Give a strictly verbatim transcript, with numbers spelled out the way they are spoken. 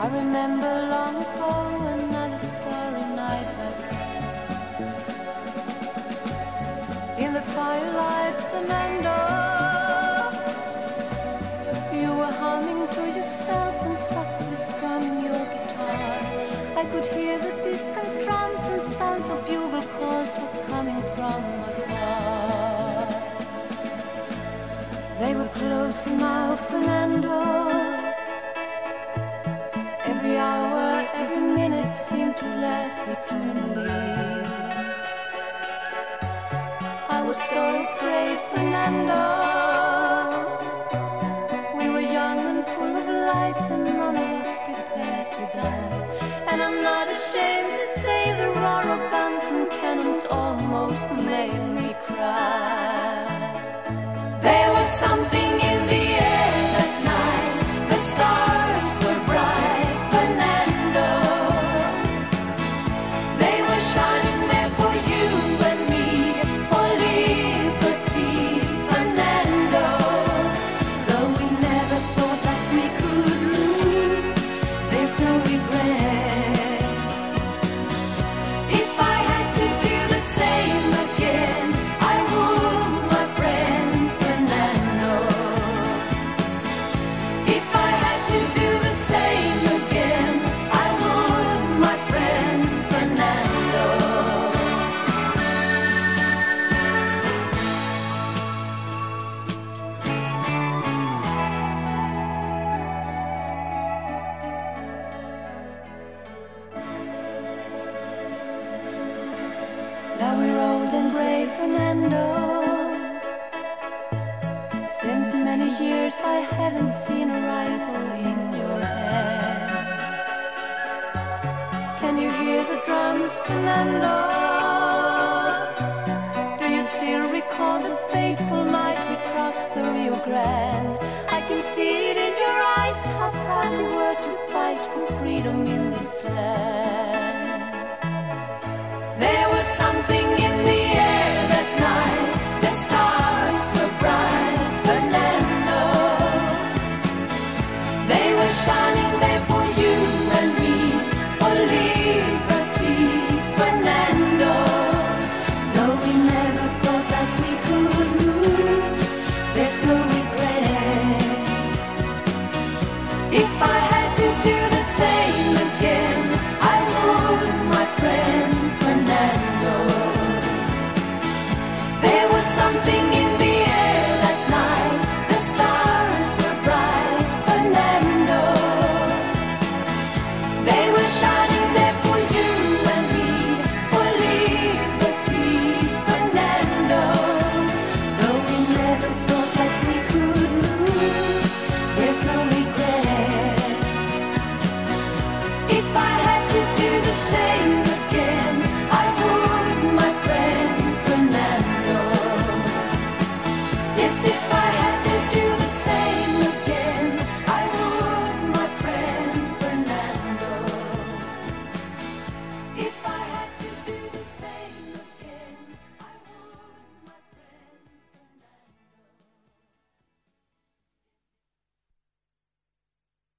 I remember long ago another starry night like this. In the firelight, Fernando, you were humming to yourself and softly strumming your guitar. I could hear the distant drums and sounds of bugle calls were coming from afar. They were close now, Fernando. Every hour, every minute seemed to last eternally. I was so afraid, Fernando. We were young and full of life, and none of us prepared to die. And I'm not ashamed to say the roar of guns and cannons almost made me cry. There was something in the air that night. The stars were bright, Fernando. They were shining there for you and me, for liberty, Fernando. Though we never thought that we could lose, there's no regret. If I had to do the same again, I would, my friend Fernando. If I had to do the same again, I would, my friend Fernando. Now we're old and gray, Fernando. Since many years I haven't seen a rifle in your hand. Can you hear the drums, Fernando? Do you still recall the fateful night we crossed the Rio Grande? I can see it in your eyes, how proud you were to fight for freedom in this land.